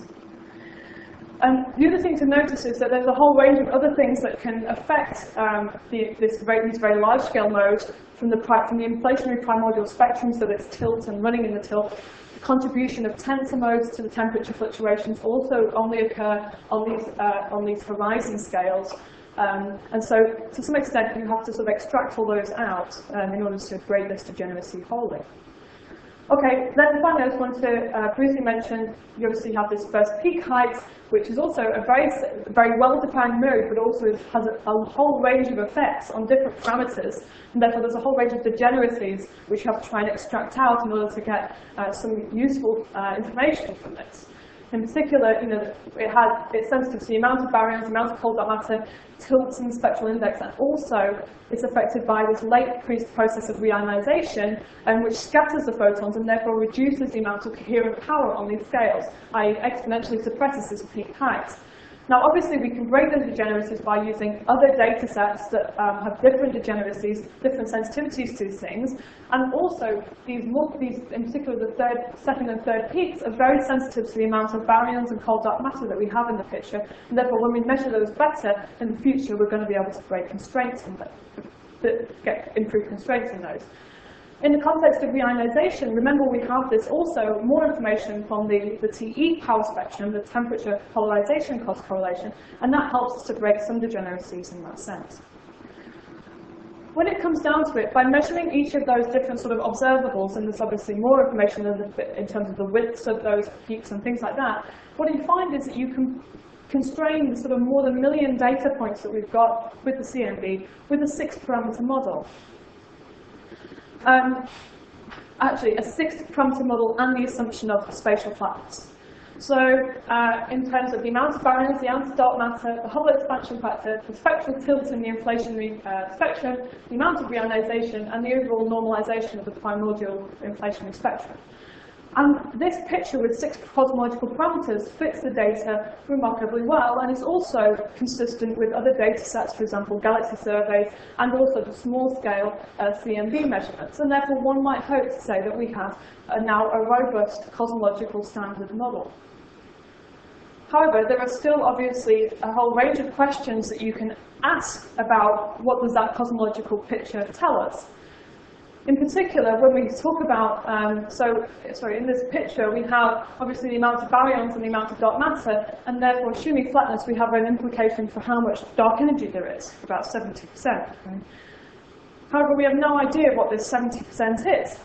And the other thing to notice is that there's a whole range of other things that can affect these very large-scale modes from the inflationary primordial spectrum, so that it's tilt and running in the tilt. Contribution of tensor modes to the temperature fluctuations also only occur on these horizon scales. And so, to some extent, you have to sort of extract all those out in order to grade this degeneracy wholly. Okay, then finally I just want to briefly mention, you obviously have this first peak height, which is also a very well-defined mode, but also has a whole range of effects on different parameters, and therefore there's a whole range of degeneracies which you have to try and extract out in order to get some useful information from this. In particular, you know, it's sensitive to the amount of baryons, the amount of cold dark matter, tilts in the spectral index, and also it's affected by this late process of reionization, which scatters the photons and therefore reduces the amount of coherent power on these scales, i.e. exponentially suppresses this peak height. Now, obviously, we can break those degeneracies by using other data sets that have different degeneracies, different sensitivities to these things, and also these, in particular, the second and third peaks are very sensitive to the amount of baryons and cold dark matter that we have in the picture, and therefore, when we measure those better in the future, we're going to be able to break constraints in them, get improved constraints in those. In the context of reionization, remember we have this also more information from the TE power spectrum, the temperature polarization cost correlation, and that helps us to break some degeneracies in that sense. When it comes down to it, by measuring each of those different sort of observables, and there's obviously more information in terms of the widths of those peaks and things like that, what you find is that you can constrain the sort of more than 1 million data points that we've got with the CMB with a 6-parameter model. Actually, a 6-parameter model and the assumption of spatial flatness. So, in terms of the amount of baryons, the amount of dark matter, the Hubble expansion factor, the spectral tilt in the inflationary spectrum, the amount of reionization, and the overall normalization of the primordial inflationary spectrum. And this picture with 6 cosmological parameters fits the data remarkably well, and is also consistent with other data sets, for example, galaxy surveys, and also the small-scale CMB measurements. And therefore, one might hope to say that we have now a robust cosmological standard model. However, there are still obviously a whole range of questions that you can ask about what does that cosmological picture tell us. In particular, when we talk about, in this picture, we have obviously the amount of baryons and the amount of dark matter, and therefore, assuming flatness, we have an implication for how much dark energy there is, about 70%. Right? However, we have no idea what this 70% is.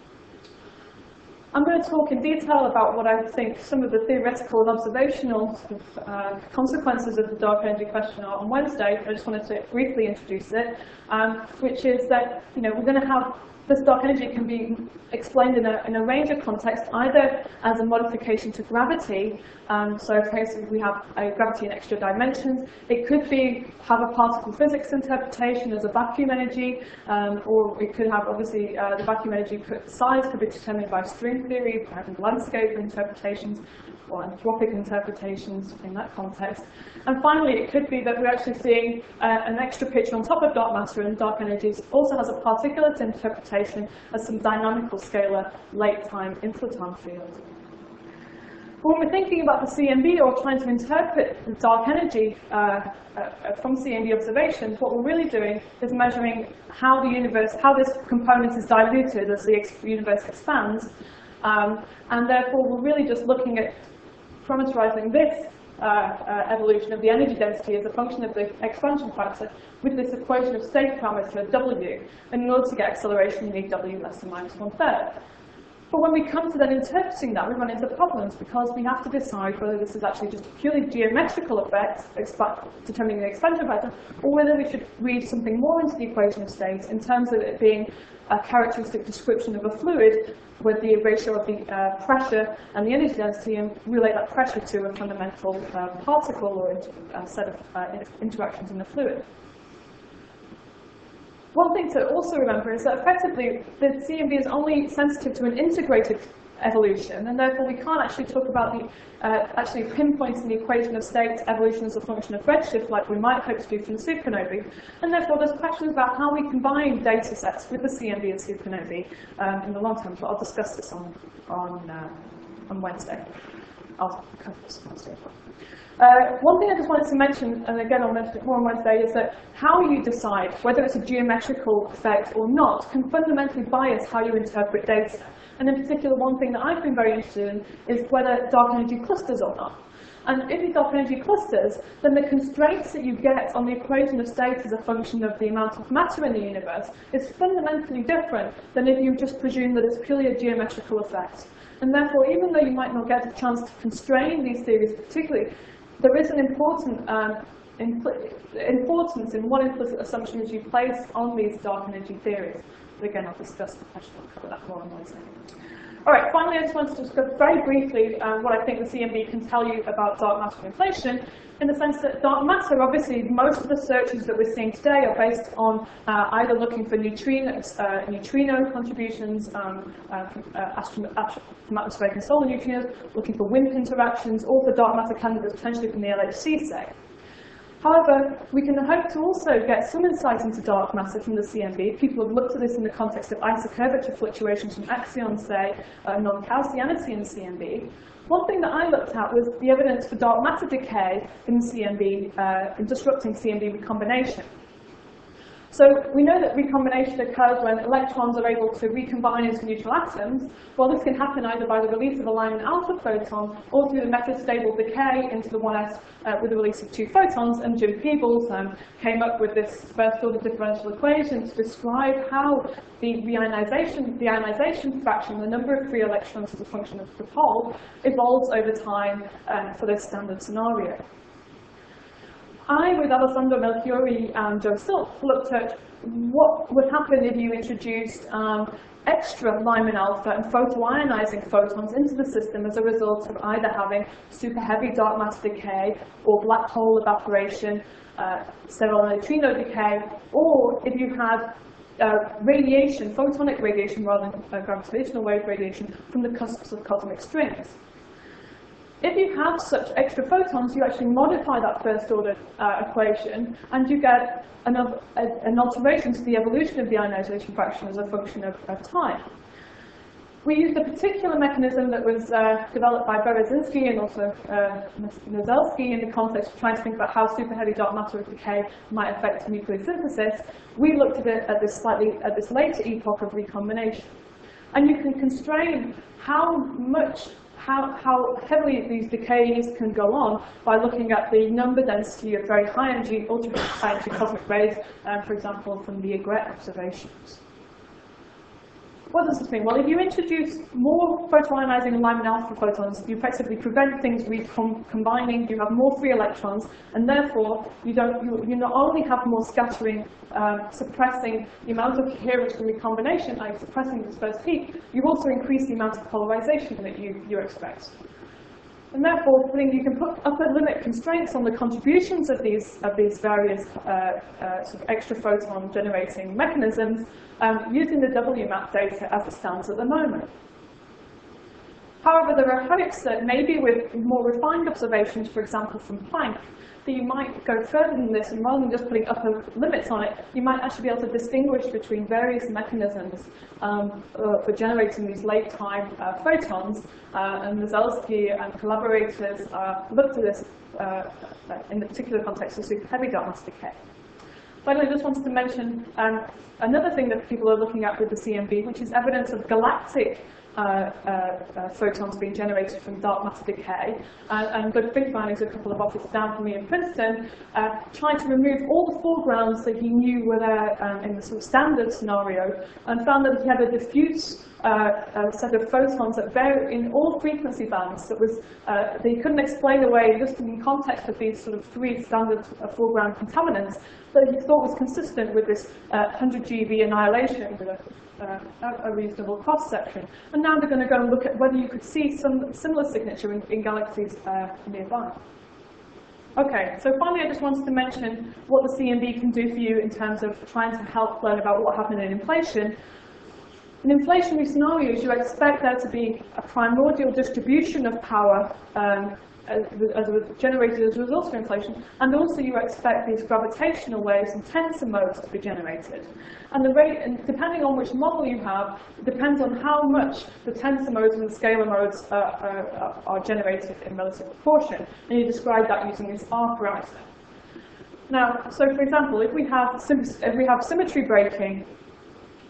I'm going to talk in detail about what I think some of the theoretical and observational consequences of the dark energy question are on Wednesday. I just wanted to briefly introduce it, which is that we're going to have this dark energy can be explained in a range of contexts, either as a modification to gravity. So, for instance, we have a gravity in extra dimensions. It could have a particle physics interpretation as a vacuum energy, or it could have, obviously, the vacuum energy size could be determined by string theory, having landscape interpretations, or anthropic interpretations in that context. And finally, it could be that we're actually seeing an extra picture on top of dark matter, and dark energies also has a particulate interpretation as some dynamical scalar late-time inflaton field. When we're thinking about the CMB or trying to interpret the dark energy from CMB observations, what we're really doing is measuring how this component is diluted as the universe expands, and therefore we're really just looking at parameterizing this evolution of the energy density as a function of the expansion factor with this equation of state parameter W. And in order to get acceleration, you need W less than minus 1/3. But when we come to then interpreting that, we run into problems because we have to decide whether this is actually just a purely geometrical effect, determining the expansion factor, or whether we should read something more into the equation of state in terms of it being a characteristic description of a fluid with the ratio of the pressure and the energy density, and relate that pressure to a fundamental particle or a set of interactions in the fluid. One thing to also remember is that effectively the CMB is only sensitive to an integrated evolution, and therefore we can't actually talk about the actually pinpointing the equation of state evolution as a function of redshift like we might hope to do from supernovae. And therefore there's questions about how we combine data sets with the CMB and supernovae in the long term, but I'll discuss this on Wednesday. I'll cover this on Wednesday as well. One thing I just wanted to mention, and again I'll mention it more on Wednesday, is that how you decide whether it's a geometrical effect or not can fundamentally bias how you interpret data. And in particular, one thing that I've been very interested in is whether dark energy clusters or not. And in these dark energy clusters, then the constraints that you get on the equation of state as a function of the amount of matter in the universe is fundamentally different than if you just presume that it's purely a geometrical effect. And therefore, even though you might not get a chance to constrain these theories particularly, there is an important importance in what implicit assumptions you place on these dark energy theories. But again, I'll discuss the question, I'll cover that more on Wednesday. All right, finally, I just wanted to discuss very briefly what I think the CMB can tell you about dark matter inflation, in the sense that dark matter, obviously, most of the searches that we're seeing today are based on either looking for neutrino contributions from atmospheric and solar neutrinos, looking for WIMP interactions, or for dark matter candidates potentially from the LHC, say. However, we can hope to also get some insight into dark matter from the CMB. People have looked at this in the context of isocurvature fluctuations from axions, say, non-Gaussianity in CMB. One thing that I looked at was the evidence for dark matter decay in CMB, in disrupting CMB recombination. So we know that recombination occurs when electrons are able to recombine into neutral atoms. Well, this can happen either by the release of a Lyman alpha photon or through the metastable decay into the 1s with the release of 2 photons. And Jim Peebles came up with this first-order differential equation to describe how the ionization fraction, the number of free electrons as a function of the pole, evolves over time for this standard scenario. I, with Alessandro Melchiori and Joe Silk, looked at what would happen if you introduced extra Lyman alpha and photoionizing photons into the system as a result of either having super heavy dark matter decay or black hole evaporation, sterile neutrino decay, or if you had radiation, photonic radiation rather than gravitational wave radiation from the cusps of cosmic strings. If you have such extra photons, you actually modify that first-order equation, and you get an alteration to the evolution of the ionization fraction as a function of time. We used a particular mechanism that was developed by Berezinski and also Nozelski in the context of trying to think about how superheavy dark matter decay might affect nuclear synthesis. We looked at it at this later epoch of recombination. And you can constrain how heavily these decays can go on by looking at the number density of very high energy, ultra high energy cosmic rays, for example, from the Egret observations. What does this mean? Well, if you introduce more photoionizing Lyman alpha photons, you effectively prevent things combining, you have more free electrons, and therefore you not only have more scattering, suppressing the amount of coherence from recombination, like suppressing dispersed heat, you also increase the amount of polarization that you expect. And therefore, you can put upper limit constraints on the contributions of these various sort of extra photon generating mechanisms using the WMAP data as it stands at the moment. However, there are hopes that maybe with more refined observations, for example from Planck, that you might go further than this, and rather than just putting upper limits on it, you might actually be able to distinguish between various mechanisms for generating these late-time photons. And Nozelski and collaborators looked at this in the particular context of superheavy dark matter decay. Finally, I just wanted to mention another thing that people are looking at with the CMB, which is evidence of galactic photons being generated from dark matter decay. And Doug Finkbein, who's a couple of offices down from me in Princeton, tried to remove all the foregrounds that he knew were there in the sort of standard scenario, and found that he had a diffuse set of photons that vary in all frequency bands that he couldn't explain away just in the context of these sort of 3 standard foreground contaminants, that he thought was consistent with this 100 GeV annihilation with a reasonable cross-section. And now they're going to go and look at whether you could see some similar signature in galaxies nearby. Okay, so finally I just wanted to mention what the CMB can do for you in terms of trying to help learn about what happened in inflation. In inflationary scenarios, you expect there to be a primordial distribution of power generated as a result of inflation, and also you expect these gravitational waves and tensor modes to be generated. And the rate, and depending on which model you have, depends on how much the tensor modes and the scalar modes are generated in relative proportion. And you describe that using this R parameter. Now, so for example, if we have symmetry breaking,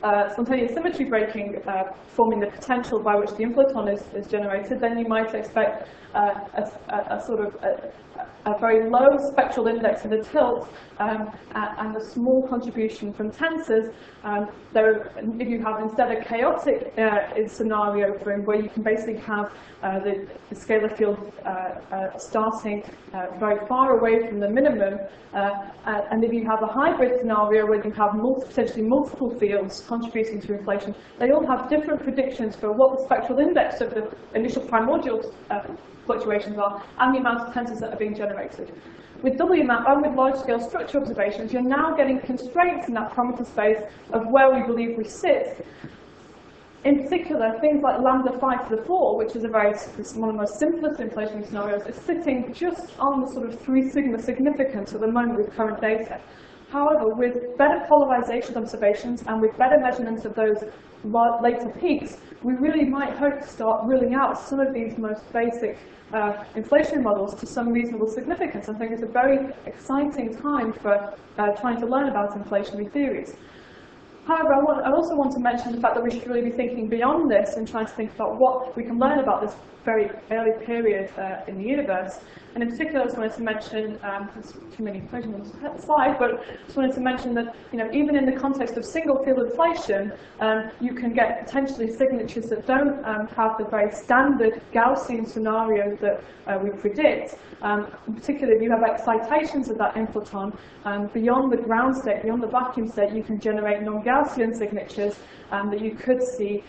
spontaneous symmetry breaking forming the potential by which the inflaton is generated, then you might expect a sort of a very low spectral index in the tilt and a small contribution from tensors. If you have instead a chaotic scenario where you can basically have the scalar field starting very far away from the minimum, and if you have a hybrid scenario where you have potentially multiple fields contributing to inflation, they all have different predictions for what the spectral index of the initial primordial fluctuations are and the amount of tensors that are being generated. With WMAP and with large-scale structure observations, you're now getting constraints in that parameter space of where we believe we sit. In particular, things like lambda 5 to the 4, which is one of the most simplest inflationary scenarios, is sitting just on the sort of 3 sigma significance at the moment with current data. However, with better polarization observations and with better measurements of those later peaks, we really might hope to start ruling out some of these most basic inflation models to some reasonable significance. I think it's a very exciting time for trying to learn about inflationary theories. However, I also want to mention the fact that we should really be thinking beyond this and trying to think about what we can learn about this very early period in the universe. And in particular, I just wanted to mention, there's too many equations on the slide, but I just wanted to mention that even in the context of single field inflation, you can get potentially signatures that don't have the very standard Gaussian scenario that we predict. In particular, if you have excitations of that inflaton beyond the ground state, beyond the vacuum state, you can generate non-Gaussian signatures that you could see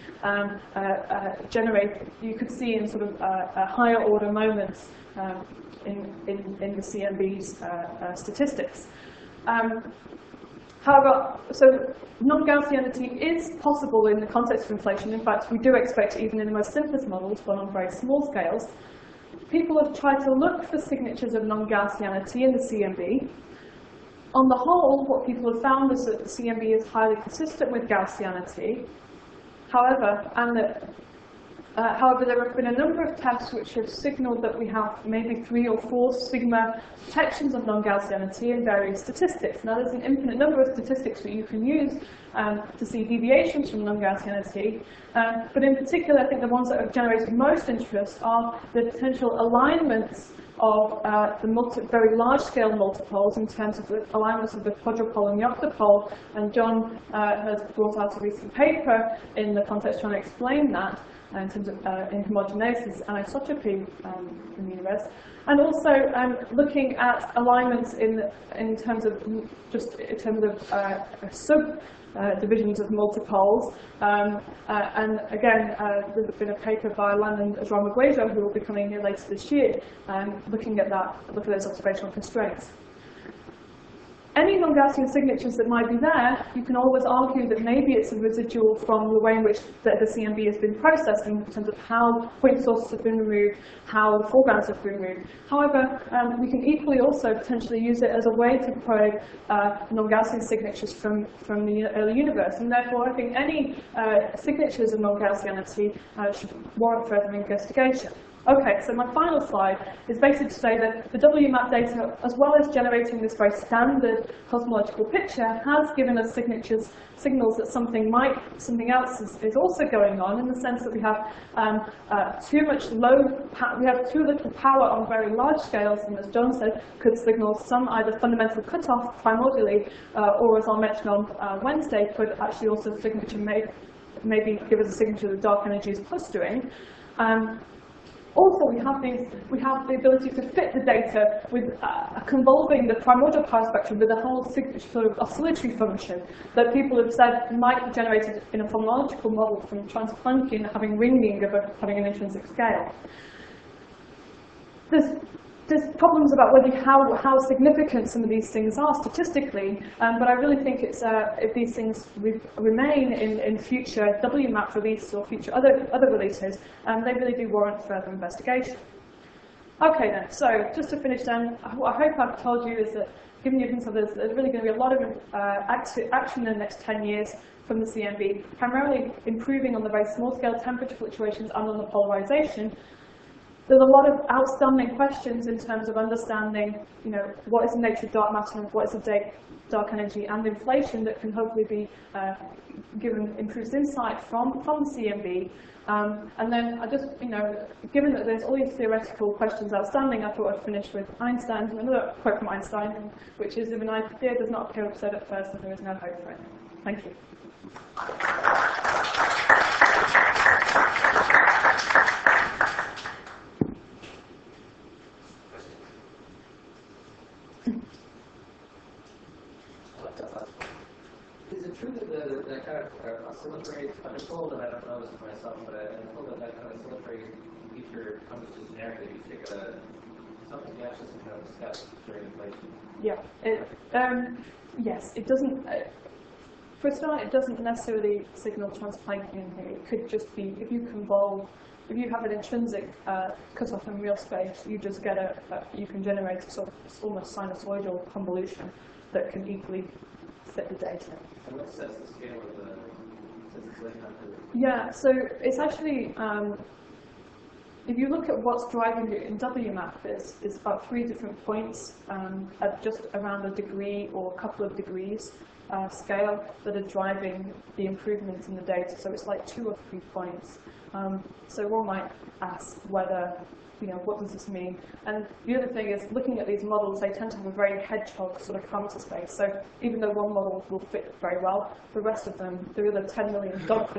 you could see in sort of higher order moments in the CMB's statistics. However, so non-Gaussianity is possible in the context of inflation. In fact, we do expect it even in the most simplest models, but on very small scales. People have tried to look for signatures of non-Gaussianity in the CMB. On the whole, what people have found is that the CMB is highly consistent with Gaussianity. However, there have been a number of tests which have signaled that we have maybe 3 or 4 sigma detections of non-Gaussianity in various statistics. Now, there's an infinite number of statistics that you can use to see deviations from non-Gaussianity, but in particular, I think the ones that have generated most interest are the potential alignments of the very large-scale multipoles in terms of the alignments of the quadrupole and the octopole, and John has brought out a recent paper in the context trying to explain that in terms of inhomogeneity and isotropy in the universe, and also looking at alignments in terms of subdivisions of multipoles. And again, there's been a paper by Lan and Ramaguejo, who will be coming here later this year, looking at those observational constraints. Any non-Gaussian signatures that might be there, you can always argue that maybe it's a residual from the way in which the CMB has been processed in terms of how point sources have been removed, how the foregrounds have been removed. However, we can equally also potentially use it as a way to probe non-Gaussian signatures from the early universe. And therefore, I think any signatures of non-Gaussianity should warrant further investigation. Okay, so my final slide is basically to say that the WMAP data, as well as generating this very standard cosmological picture, has given us signals that something else is also going on, in the sense that we have too little power on very large scales, and as John said, could signal some either fundamental cutoff primordially, or as I'll mention on Wednesday, could actually also maybe give us a signature that dark energy is clustering. Also, we have the ability to fit the data with convolving the primordial power spectrum with a whole sort of oscillatory function that people have said might be generated in a phonological model from Transplankian having ringing of having an intrinsic scale. There's problems about how significant some of these things are statistically, but I really think it's if these things remain in future WMAP releases or future other releases, they really do warrant further investigation. Okay then, so just to finish then, what I hope I've told you is that, given you hints of this, there's really going to be a lot of action in the next 10 years from the CMB, primarily improving on the very small scale temperature fluctuations and on the polarization. there's a lot of outstanding questions in terms of understanding, what is the nature of dark matter and what is the dark energy and inflation that can hopefully be given improved insight from CMB. And then I just, given that there's all these theoretical questions outstanding, I thought I'd finish with Einstein, another quote from Einstein, which is, if an idea does not appear absurd at first, then there is no hope for it. Thank you.
Is it true that the kind of oscillatory, I'm told, and I don't know this myself, but I'm told that kind of oscillatory feature comes just generically. You take something gaseous and kind of discuss during inflation.
Yeah. Yes, it doesn't. For a start, it doesn't necessarily signal Transplanckian here. It could just be if you have an intrinsic cutoff in real space, you just get you can generate a sort of almost sinusoidal convolution that can equally fit the data.
And what sets the scale of the inflation?
Yeah, so it's actually, if you look at what's driving it in WMAP, is about 3 different points at just around a degree or a couple of degrees scale that are driving the improvements in the data. So it's like 2 or 3 points. So one might ask whether, what does this mean? And the other thing is, looking at these models, they tend to have a very hedgehog sort of parameter space. So even though one model will fit very well, the rest of them, there are the 10 million dog